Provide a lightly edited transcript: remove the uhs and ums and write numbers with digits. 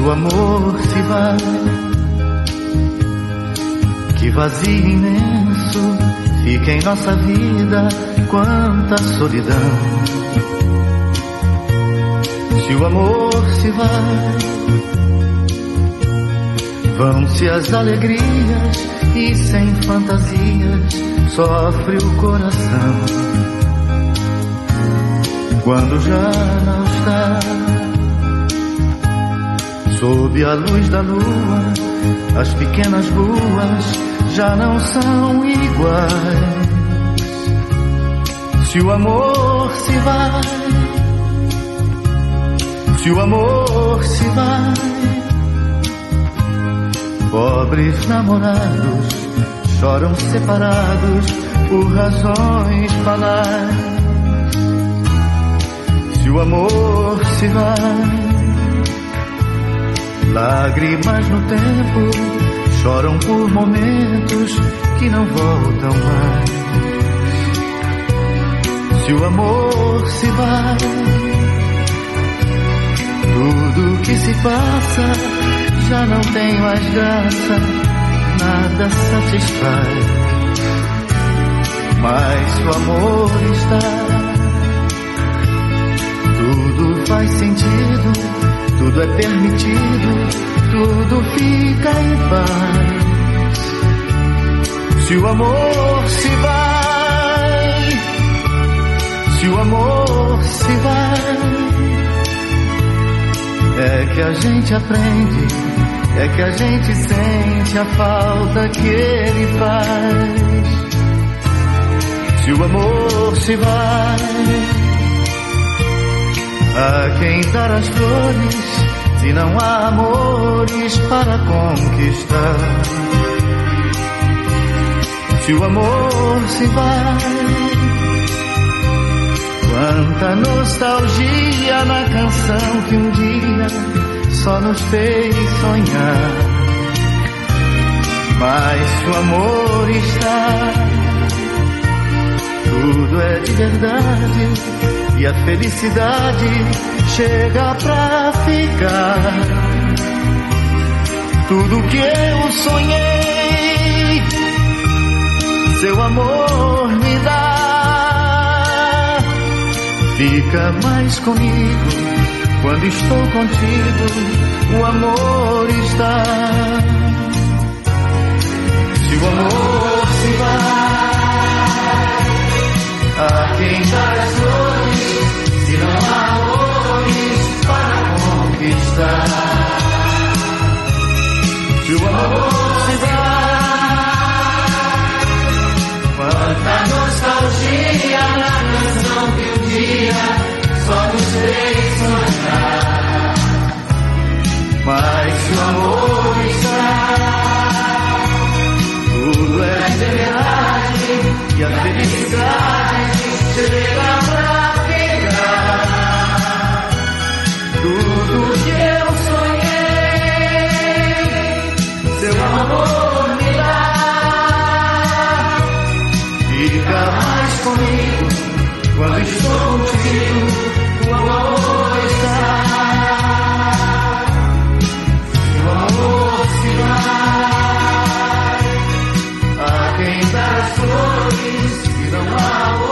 o amor se vai, que vazio imenso fica em nossa vida, quanta solidão. Se o amor se vai, vão-se as alegrias e sem fantasias sofre o coração. Quando já não está, sob a luz da lua, as pequenas ruas já não são iguais. Se o amor se vai, se o amor se vai, pobres namorados choram separados por razões banais. Se o amor se vai, lágrimas no tempo choram por momentos que não voltam mais. Se o amor se vai, tudo que se passa já não tem mais graça, nada satisfaz. Mas se o amor está, tudo faz sentido, tudo é permitido, tudo fica em paz. Se o amor se vai, se o amor se vai, é que a gente aprende, é que a gente sente a falta que ele faz. Se o amor se vai, a quem dar as flores se não há amores para conquistar? Se o amor se vai, quanta nostalgia na canção que um dia só nos fez sonhar. Mas se o amor está, tudo é de verdade e a felicidade chega pra ficar. Tudo que eu sonhei, seu amor me dá. Fica mais comigo quando estou contigo, o amor está. Se o amor se vai, a quem dar as flores se não há amores para conquistar? Se o amor se vai, quanta nostalgia na canção que um dia só nos fez sonhar. Mas se o amor está, tudo é verdade e a felicidade chega pra ficar. Tudo que eu sonhei, seu amor me dá. Fica mais comigo quando estou contigo, o amor está. Se o amor se vai, a quem dá as flores se não há amor.